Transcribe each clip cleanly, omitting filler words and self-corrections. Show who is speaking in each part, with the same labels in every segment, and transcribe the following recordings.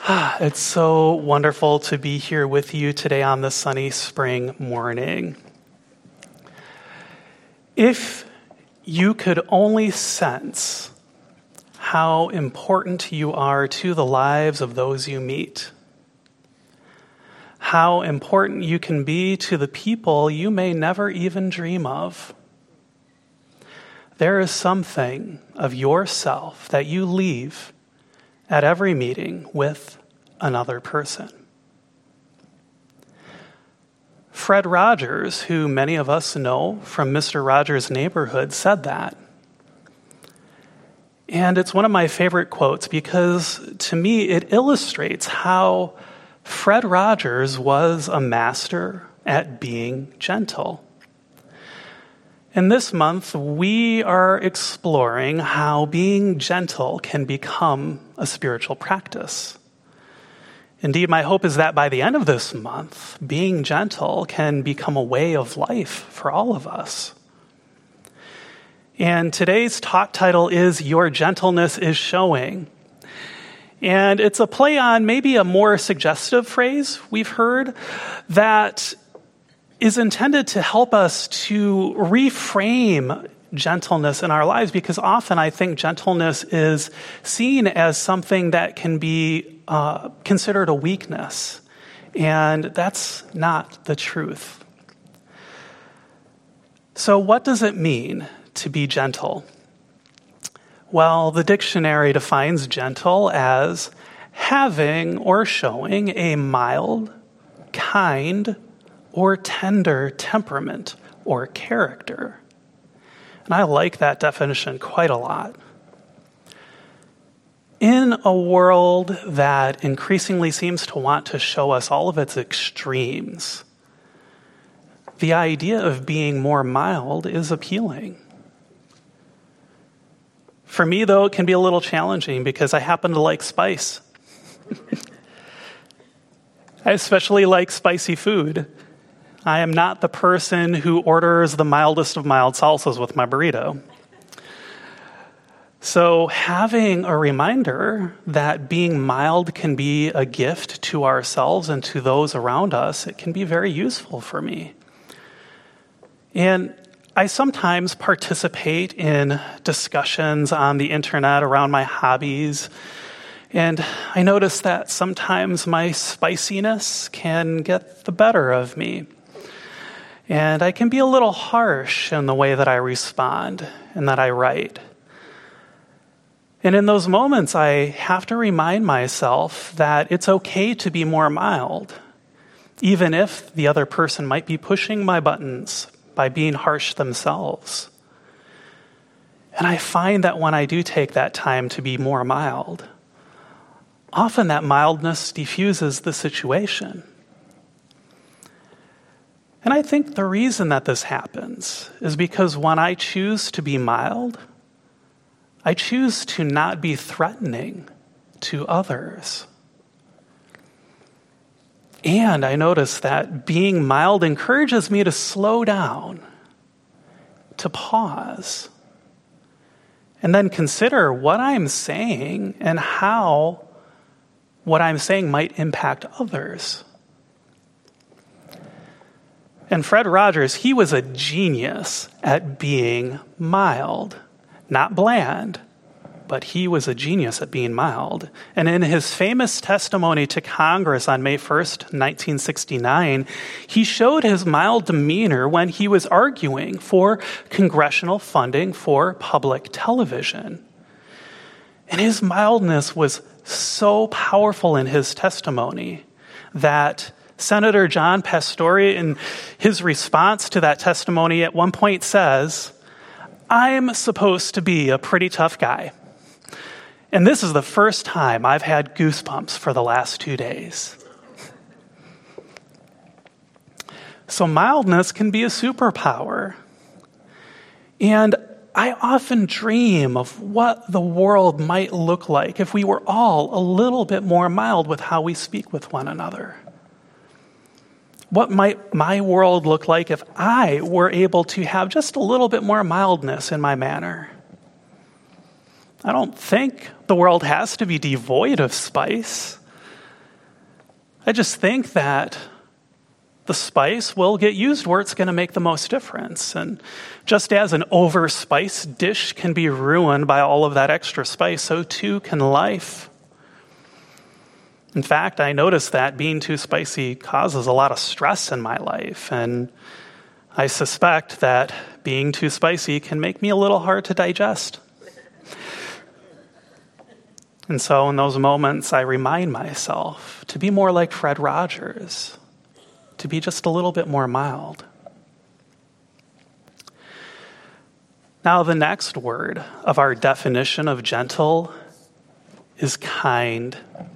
Speaker 1: It's so wonderful to be here with you today on this sunny spring morning. If you could only sense how important you are to the lives of those you meet, how important you can be to the people you may never even dream of, there is something of yourself that you leave at every meeting with another person. Fred Rogers, who many of us know from Mr. Rogers' Neighborhood, said that. And it's one of my favorite quotes because to me it illustrates how Fred Rogers was a master at being gentle. And this month, we are exploring how being gentle can become a spiritual practice. Indeed, my hope is that by the end of this month, being gentle can become a way of life for all of us. And today's talk title is Your Gentleness is Showing. And it's a play on maybe a more suggestive phrase we've heard that is intended to help us to reframe gentleness in our lives, because often I think gentleness is seen as something that can be considered a weakness, and that's not the truth. So what does it mean to be gentle? Well, the dictionary defines gentle as having or showing a mild, kind, or tender temperament or character. And I like that definition quite a lot. In a world that increasingly seems to want to show us all of its extremes, the idea of being more mild is appealing. For me, though, it can be a little challenging because I happen to like spice. I especially like spicy food. I am not the person who orders the mildest of mild salsas with my burrito. So having a reminder that being mild can be a gift to ourselves and to those around us, it can be very useful for me. And I sometimes participate in discussions on the internet around my hobbies, and I notice that sometimes my spiciness can get the better of me. And I can be a little harsh in the way that I respond and that I write. And in those moments, I have to remind myself that it's okay to be more mild, even if the other person might be pushing my buttons by being harsh themselves. And I find that when I do take that time to be more mild, often that mildness diffuses the situation. And I think the reason that this happens is because when I choose to be mild, I choose to not be threatening to others. And I notice that being mild encourages me to slow down, to pause, and then consider what I'm saying and how what I'm saying might impact others. And Fred Rogers, he was a genius at being mild, not bland, but he was a genius at being mild. And in his famous testimony to Congress on May 1st, 1969, he showed his mild demeanor when he was arguing for congressional funding for public television. And his mildness was so powerful in his testimony that Senator John Pastore, in his response to that testimony, at one point says, "I'm supposed to be a pretty tough guy. And this is the first time I've had goosebumps for the last 2 days." So mildness can be a superpower. And I often dream of what the world might look like if we were all a little bit more mild with how we speak with one another. What might my world look like if I were able to have just a little bit more mildness in my manner? I don't think the world has to be devoid of spice. I just think that the spice will get used where it's going to make the most difference. And just as an over-spiced dish can be ruined by all of that extra spice, so too can life. In fact, I noticed that being too spicy causes a lot of stress in my life, and I suspect that being too spicy can make me a little hard to digest. And so in those moments, I remind myself to be more like Fred Rogers, to be just a little bit more mild. Now, the next word of our definition of gentle is kind.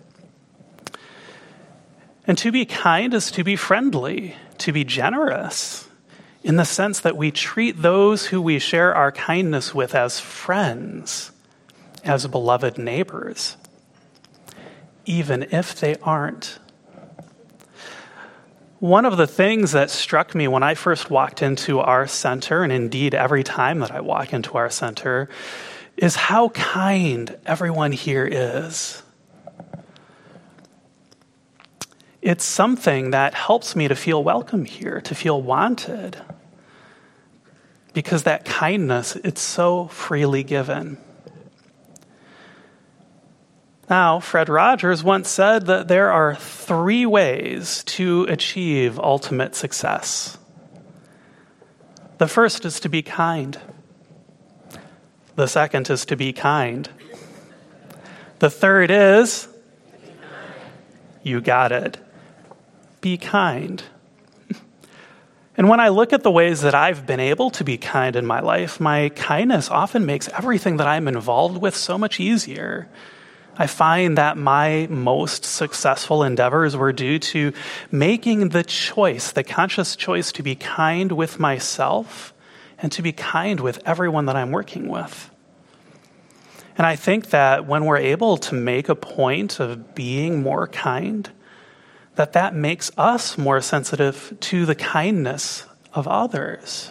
Speaker 1: And to be kind is to be friendly, to be generous, in the sense that we treat those who we share our kindness with as friends, as beloved neighbors, even if they aren't. One of the things that struck me when I first walked into our center, and indeed every time that I walk into our center, is how kind everyone here is. It's something that helps me to feel welcome here, to feel wanted, because that kindness, it's so freely given. Now, Fred Rogers once said that there are 3 ways to achieve ultimate success. The first is to be kind. The second is to be kind. The third is, you got it, be kind. And when I look at the ways that I've been able to be kind in my life, my kindness often makes everything that I'm involved with so much easier. I find that my most successful endeavors were due to making the choice, the conscious choice to be kind with myself and to be kind with everyone that I'm working with. And I think that when we're able to make a point of being more kind, that makes us more sensitive to the kindness of others.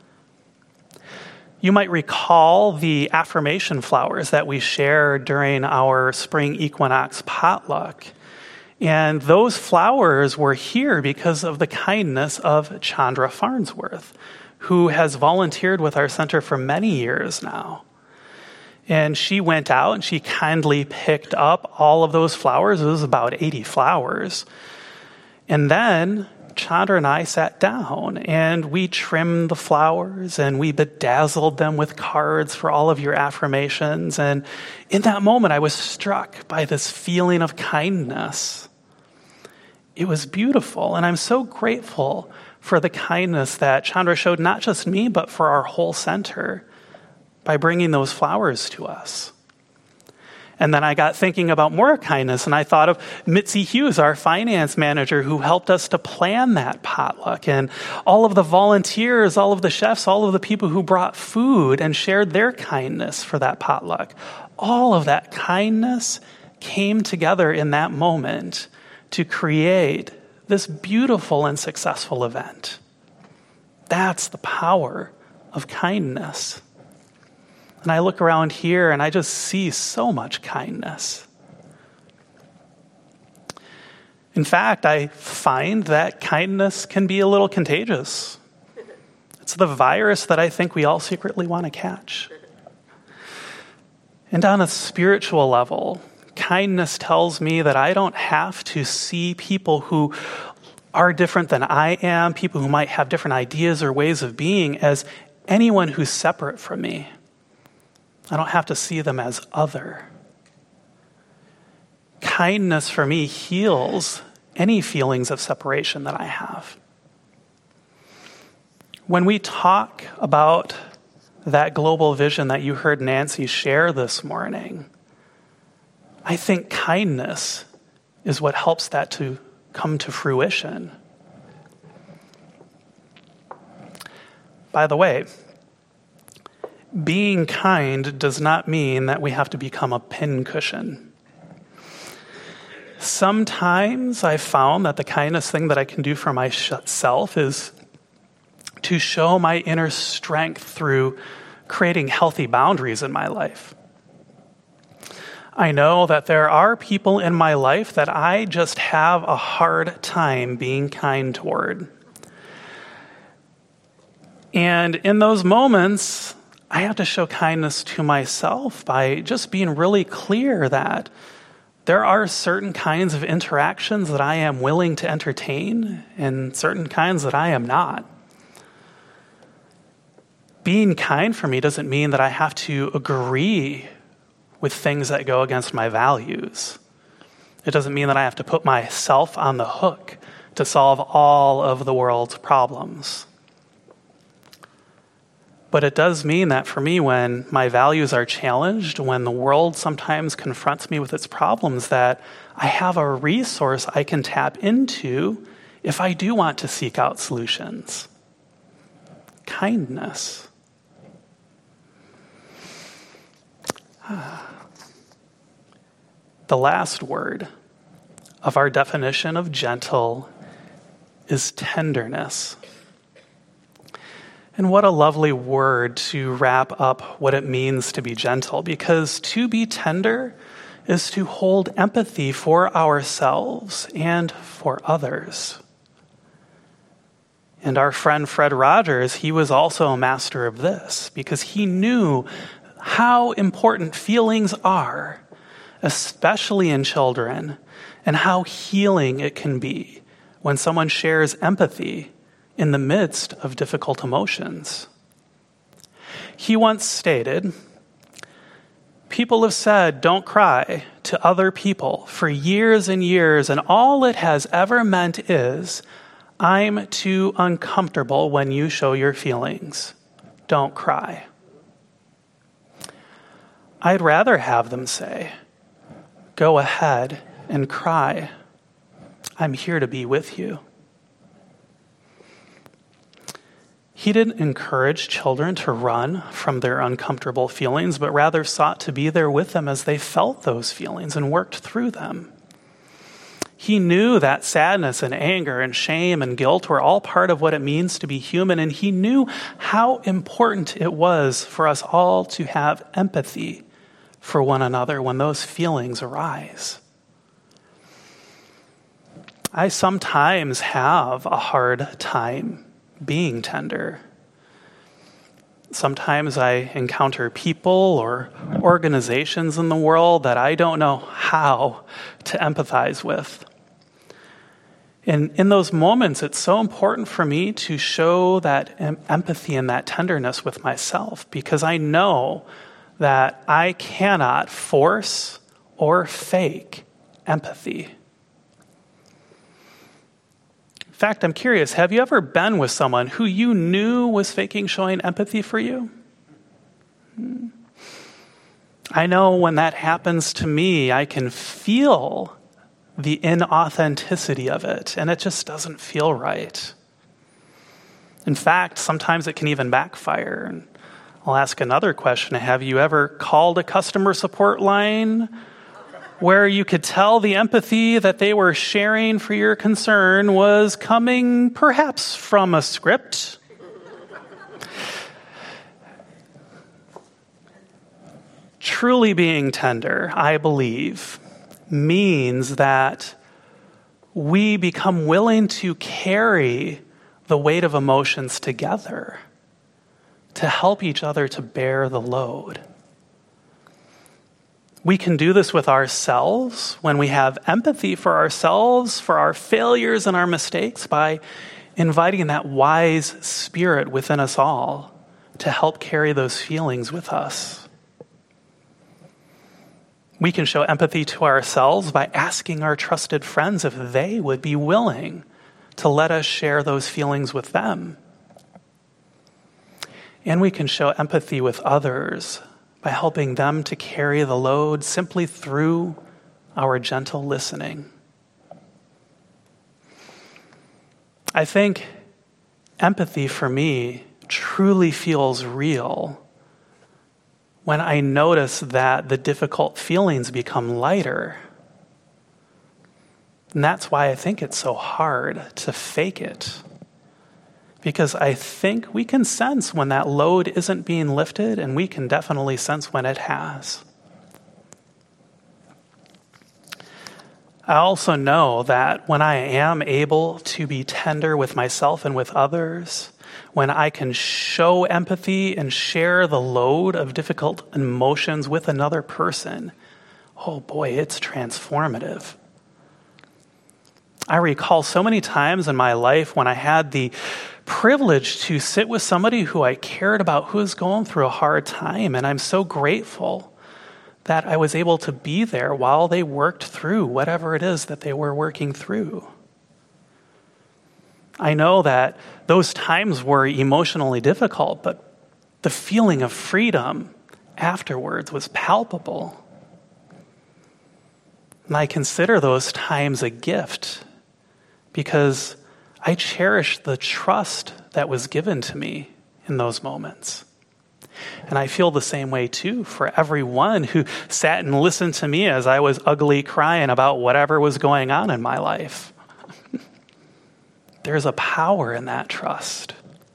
Speaker 1: You might recall the affirmation flowers that we shared during our spring equinox potluck. And those flowers were here because of the kindness of Chandra Farnsworth, who has volunteered with our center for many years now. And she went out and she kindly picked up all of those flowers. It was about 80 flowers. And then Chandra and I sat down and we trimmed the flowers and we bedazzled them with cards for all of your affirmations. And in that moment, I was struck by this feeling of kindness. It was beautiful. And I'm so grateful for the kindness that Chandra showed, not just me, but for our whole center by bringing those flowers to us. And then I got thinking about more kindness, and I thought of Mitzi Hughes, our finance manager, who helped us to plan that potluck, and all of the volunteers, all of the chefs, all of the people who brought food and shared their kindness for that potluck. All of that kindness came together in that moment to create this beautiful and successful event. That's the power of kindness. And I look around here and I just see so much kindness. In fact, I find that kindness can be a little contagious. It's the virus that I think we all secretly want to catch. And on a spiritual level, kindness tells me that I don't have to see people who are different than I am, people who might have different ideas or ways of being, as anyone who's separate from me. I don't have to see them as other. Kindness for me heals any feelings of separation that I have. When we talk about that global vision that you heard Nancy share this morning, I think kindness is what helps that to come to fruition. By the way, being kind does not mean that we have to become a pincushion. Sometimes I've found that the kindest thing that I can do for myself is to show my inner strength through creating healthy boundaries in my life. I know that there are people in my life that I just have a hard time being kind toward. And in those moments, I have to show kindness to myself by just being really clear that there are certain kinds of interactions that I am willing to entertain and certain kinds that I am not. Being kind for me doesn't mean that I have to agree with things that go against my values. It doesn't mean that I have to put myself on the hook to solve all of the world's problems. But it does mean that for me, when my values are challenged, when the world sometimes confronts me with its problems, that I have a resource I can tap into if I do want to seek out solutions. Kindness. The last word of our definition of gentle is tenderness. And what a lovely word to wrap up what it means to be gentle, because to be tender is to hold empathy for ourselves and for others. And our friend Fred Rogers, he was also a master of this, because he knew how important feelings are, especially in children, and how healing it can be when someone shares empathy in the midst of difficult emotions. He once stated, "People have said, 'Don't cry,' to other people for years and years, and all it has ever meant is, 'I'm too uncomfortable when you show your feelings. Don't cry.' I'd rather have them say, 'Go ahead and cry. I'm here to be with you.'" He didn't encourage children to run from their uncomfortable feelings, but rather sought to be there with them as they felt those feelings and worked through them. He knew that sadness and anger and shame and guilt were all part of what it means to be human, and he knew how important it was for us all to have empathy for one another when those feelings arise. I sometimes have a hard time being tender. Sometimes I encounter people or organizations in the world that I don't know how to empathize with. And in those moments, it's so important for me to show that empathy and that tenderness with myself, because I know that I cannot force or fake empathy. In fact, I'm curious, have you ever been with someone who you knew was faking showing empathy for you? I know when that happens to me, I can feel the inauthenticity of it, and it just doesn't feel right. In fact, sometimes it can even backfire. And I'll ask another question. Have you ever called a customer support line where you could tell the empathy that they were sharing for your concern was coming perhaps from a script? Truly being tender, I believe, means that we become willing to carry the weight of emotions together to help each other to bear the load. We can do this with ourselves when we have empathy for ourselves, for our failures and our mistakes, by inviting that wise spirit within us all to help carry those feelings with us. We can show empathy to ourselves by asking our trusted friends if they would be willing to let us share those feelings with them. And we can show empathy with others by helping them to carry the load simply through our gentle listening. I think empathy for me truly feels real when I notice that the difficult feelings become lighter. And that's why I think it's so hard to fake it. Because I think we can sense when that load isn't being lifted, and we can definitely sense when it has. I also know that when I am able to be tender with myself and with others, when I can show empathy and share the load of difficult emotions with another person, oh boy, it's transformative. I recall so many times in my life when I had the privilege to sit with somebody who I cared about who was going through a hard time, and I'm so grateful that I was able to be there while they worked through whatever it is that they were working through. I know that those times were emotionally difficult, but the feeling of freedom afterwards was palpable. And I consider those times a gift because I cherish the trust that was given to me in those moments. And I feel the same way too for everyone who sat and listened to me as I was ugly crying about whatever was going on in my life. There's a power in that trust.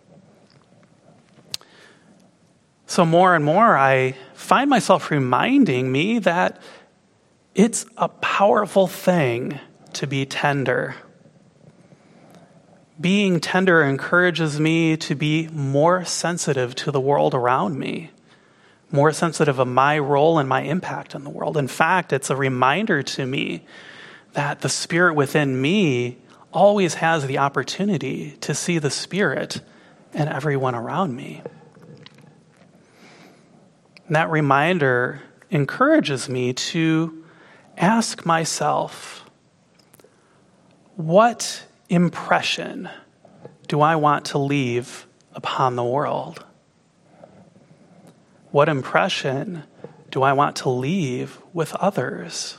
Speaker 1: So more and more, I find myself reminding me that it's a powerful thing to be tender. Being tender encourages me to be more sensitive to the world around me, more sensitive of my role and my impact in the world. In fact, it's a reminder to me that the Spirit within me always has the opportunity to see the Spirit in everyone around me. And that reminder encourages me to ask myself, what impression do I want to leave upon the world? What impression do I want to leave with others?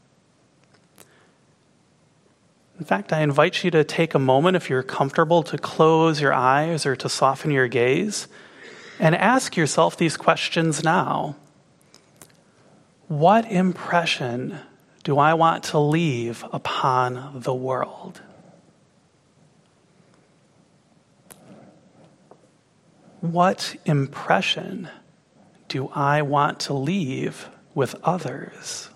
Speaker 1: In fact, I invite you to take a moment, if you're comfortable, to close your eyes or to soften your gaze and ask yourself these questions now. What impression do I want to leave upon the world? What impression do I want to leave with others?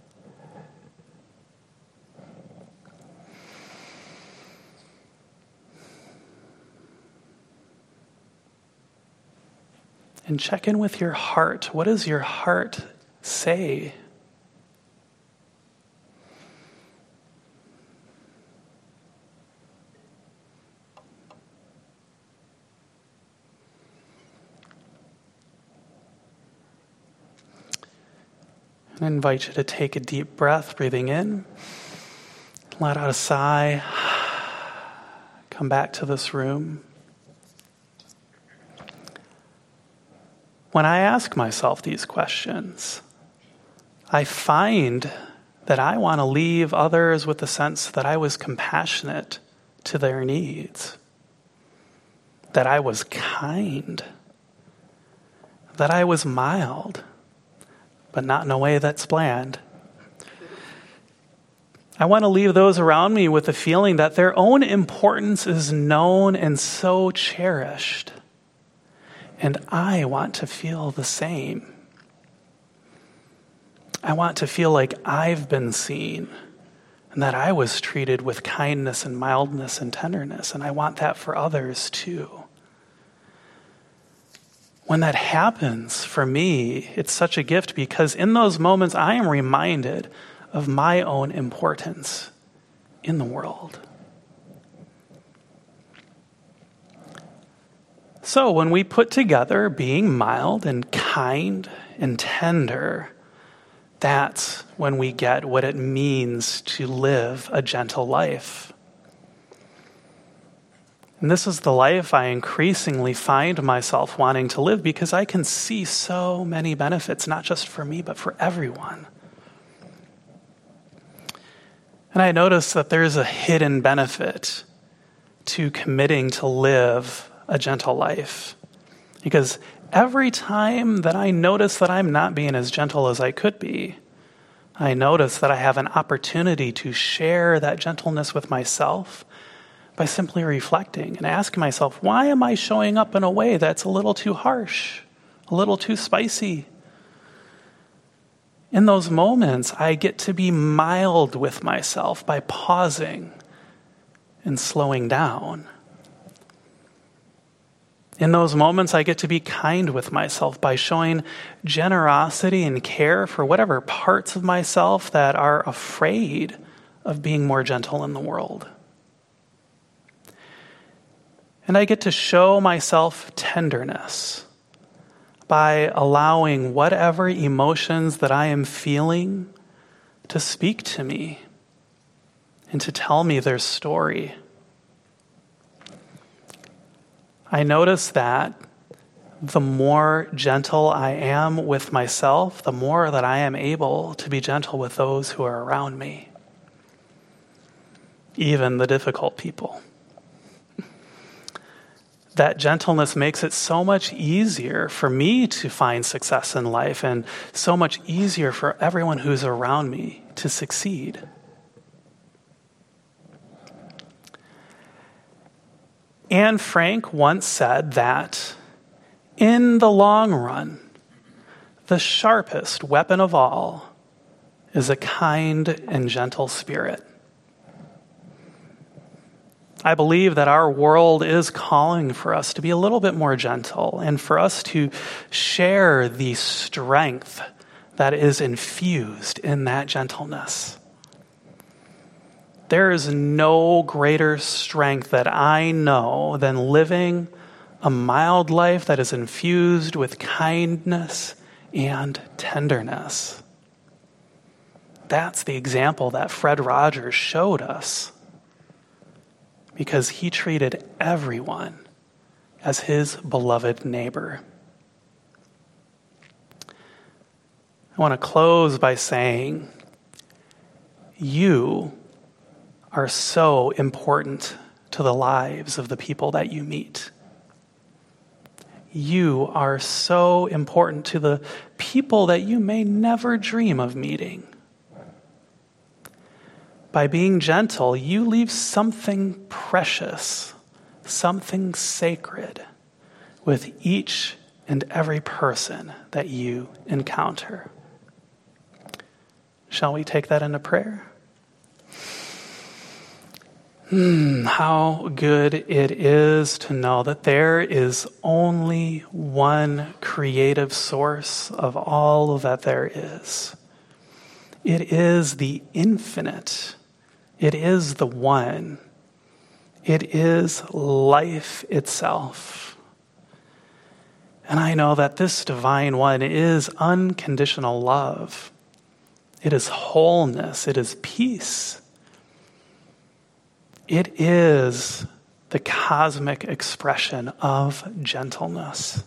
Speaker 1: And check in with your heart. What does your heart say? And I invite you to take a deep breath, breathing in, let out a sigh, come back to this room. When I ask myself these questions, I find that I want to leave others with the sense that I was compassionate to their needs, that I was kind, that I was mild, but not in a way that's bland. I want to leave those around me with the feeling that their own importance is known and so cherished. And I want to feel the same. I want to feel like I've been seen and that I was treated with kindness and mildness and tenderness. And I want that for others too. When that happens for me, it's such a gift because in those moments I am reminded of my own importance in the world. So when we put together being mild and kind and tender, that's when we get what it means to live a gentle life. And this is the life I increasingly find myself wanting to live because I can see so many benefits, not just for me, but for everyone. And I notice that there's a hidden benefit to committing to live a gentle life. Because every time that I notice that I'm not being as gentle as I could be, I notice that I have an opportunity to share that gentleness with myself by simply reflecting and asking myself, why am I showing up in a way that's a little too harsh, a little too spicy? In those moments, I get to be mild with myself by pausing and slowing down. In those moments, I get to be kind with myself by showing generosity and care for whatever parts of myself that are afraid of being more gentle in the world. And I get to show myself tenderness by allowing whatever emotions that I am feeling to speak to me and to tell me their story. I notice that the more gentle I am with myself, the more that I am able to be gentle with those who are around me, even the difficult people. That gentleness makes it so much easier for me to find success in life and so much easier for everyone who's around me to succeed. Anne Frank once said that in the long run, the sharpest weapon of all is a kind and gentle spirit. I believe that our world is calling for us to be a little bit more gentle and for us to share the strength that is infused in that gentleness. There is no greater strength that I know than living a mild life that is infused with kindness and tenderness. That's the example that Fred Rogers showed us, because he treated everyone as his beloved neighbor. I want to close by saying, you are so important to the lives of the people that you meet. You are so important to the people that you may never dream of meeting. By being gentle, you leave something precious, something sacred with each and every person that you encounter. Shall we take that into prayer? How good it is to know that there is only one creative source of all that there is. It is the infinite. It is the one. It is life itself. And I know that this divine one is unconditional love. It is wholeness. It is peace. It is the cosmic expression of gentleness.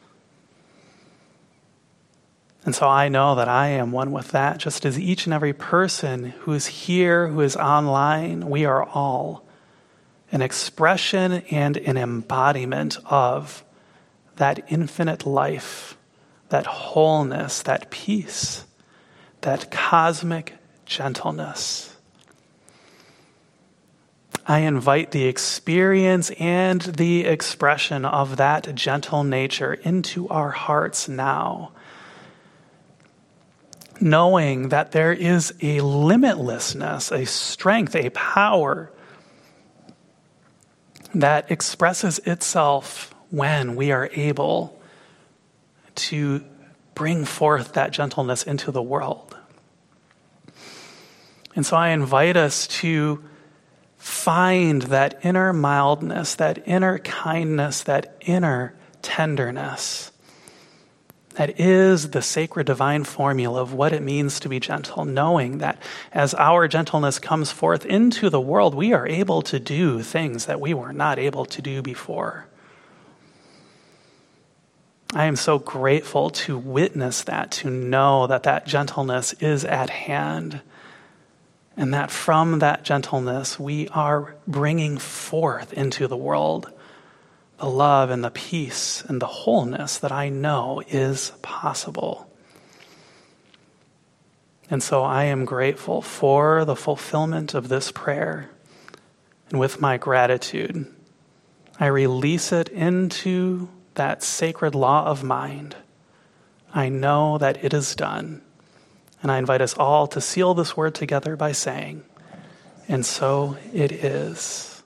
Speaker 1: And so I know that I am one with that, just as each and every person who is here, who is online, we are all an expression and an embodiment of that infinite life, that wholeness, that peace, that cosmic gentleness. I invite the experience and the expression of that gentle nature into our hearts now, knowing that there is a limitlessness, a strength, a power that expresses itself when we are able to bring forth that gentleness into the world. And so I invite us to find that inner mildness, that inner kindness, that inner tenderness that is the sacred divine formula of what it means to be gentle, knowing that as our gentleness comes forth into the world, we are able to do things that we were not able to do before. I am so grateful to witness that, to know that that gentleness is at hand, and that from that gentleness we are bringing forth into the world the love and the peace and the wholeness that I know is possible. And so I am grateful for the fulfillment of this prayer. And with my gratitude, I release it into that sacred law of mind. I know that it is done. And I invite us all to seal this word together by saying, "And so it is."